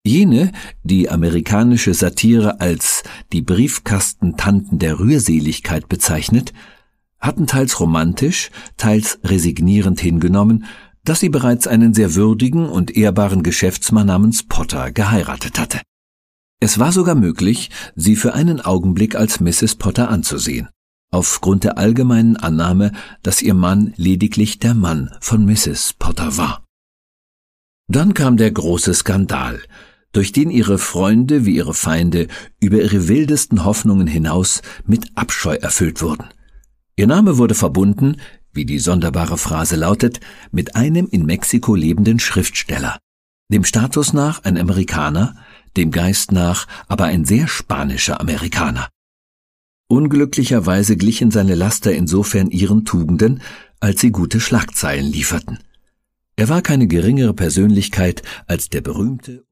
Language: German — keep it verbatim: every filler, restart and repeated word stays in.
Jene, die amerikanische Satire als die Briefkastentanten der Rührseligkeit bezeichnet, hatten teils romantisch, teils resignierend hingenommen, dass sie bereits einen sehr würdigen und ehrbaren Geschäftsmann namens Potter geheiratet hatte. Es war sogar möglich, sie für einen Augenblick als Misses Potter anzusehen, aufgrund der allgemeinen Annahme, dass ihr Mann lediglich der Mann von Misses Potter war. Dann kam der große Skandal, durch den ihre Freunde wie ihre Feinde über ihre wildesten Hoffnungen hinaus mit Abscheu erfüllt wurden. Ihr Name wurde verbunden, wie die sonderbare Phrase lautet, mit einem in Mexiko lebenden Schriftsteller, dem Status nach ein Amerikaner, dem Geist nach aber ein sehr spanischer Amerikaner. Unglücklicherweise glichen seine Laster insofern ihren Tugenden, als sie gute Schlagzeilen lieferten. Er war keine geringere Persönlichkeit als der berühmte